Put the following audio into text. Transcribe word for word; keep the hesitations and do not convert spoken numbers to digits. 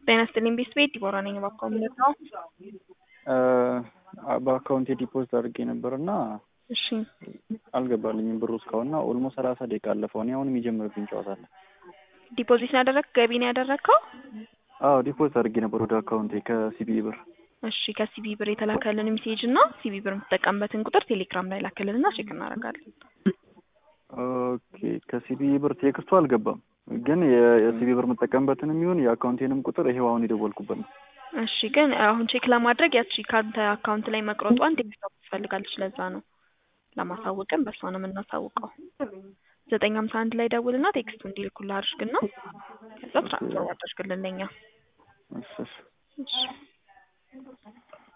ጤና ይስጥልኝ ቤት ዲቦራ ነኝ በአካውንት ነው በአካውንቴ ዲፖዚት አድርጌ ነበርና እሺ አልገባልኝም ብሩ እስካሁንና ኦልሞስት ሰላሳ ደቂቃ አለፈው። እኔ አሁን የሚጀምርብኝ ጨዋታ አለ። ዲፖዚት ያደረክ ገቢ ነው ያደረከው? አዎ ዲፖዚት አድርጌ ነበር ወደ አካውንቴ ከሲቢ ብር። እሺ ከሲቢ ብር የተላከልን ሜሴጅ እና ሲቢ ብር የምትጠቀምበትን ቁጥር ቴሌግራም ላይ ላከልንና ቼክ እናደርጋለን። ኦኬ ከሲቢ ብር ቴክስቱ አልገባም፣ ግን የሲቢ ብር የምትጠቀምበትን የሚሆን የአካውንቴንም ቁጥር ይሄው አሁን የደወልኩበት ነው። እሺ ግን አሁን ቼክ ለማድረግ ያቺ ካንተ አካውንት ላይ መቅረጧን ቴክስት ትፈልጋለች፣ ለዛ ነው ለማሳወቅም በሷ ነው የምናሳውቀው። ዘጠኝ ሃምሳ አንድ ላይ ደውልና ቴክስቱ እንዲልኩልህ አድርግና ከዛ ትራንስፈር አድርግልን ለኛ። እሺ እሺ